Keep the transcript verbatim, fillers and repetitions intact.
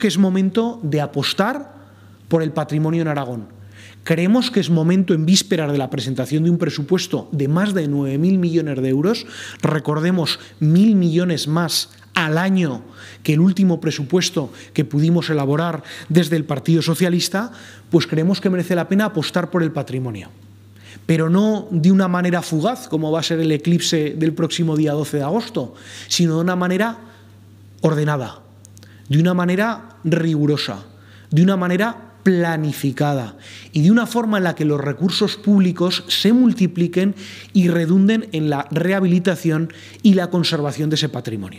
que es momento de apostar por el patrimonio en Aragón. Creemos que es momento, en vísperas de la presentación de un presupuesto de más de nueve mil millones de euros, recordemos, mil millones más al año que el último presupuesto que pudimos elaborar desde el Partido Socialista, pues creemos que merece la pena apostar por el patrimonio. Pero no de una manera fugaz, como va a ser el eclipse del próximo día doce de agosto, sino de una manera ordenada, de una manera rigurosa, de una manera planificada y de una forma en la que los recursos públicos se multipliquen y redunden en la rehabilitación y la conservación de ese patrimonio.